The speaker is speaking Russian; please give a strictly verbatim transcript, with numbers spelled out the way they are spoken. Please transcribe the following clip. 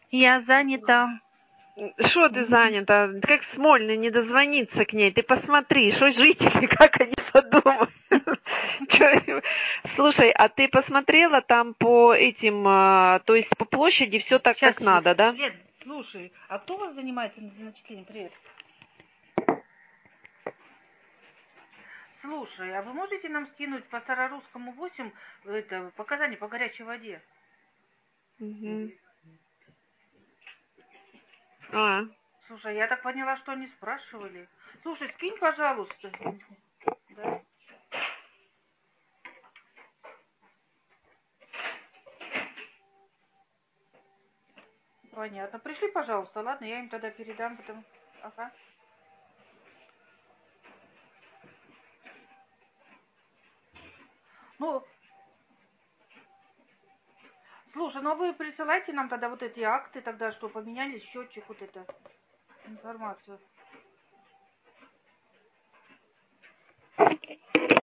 Я занята. Что ты занята? Как Смольный не дозвониться к ней? Ты посмотри, что жители, как они подумают. Чё? Слушай, а ты посмотрела там по этим, а, то есть по площади все так, Сейчас, как надо, да? Лен, слушай, а кто у вас занимается начислением? Привет. Слушай, а вы можете нам скинуть по Старорусскому восемь это, показания по горячей воде? Угу. А, Слушай, я так поняла, что они спрашивали. Слушай, скинь, пожалуйста. Да? Понятно. Пришли, пожалуйста, ладно, я им тогда передам, потом. Ага. Ну, слушай, ну вы присылайте нам тогда вот эти акты тогда, что поменяли счетчик, вот это, информацию.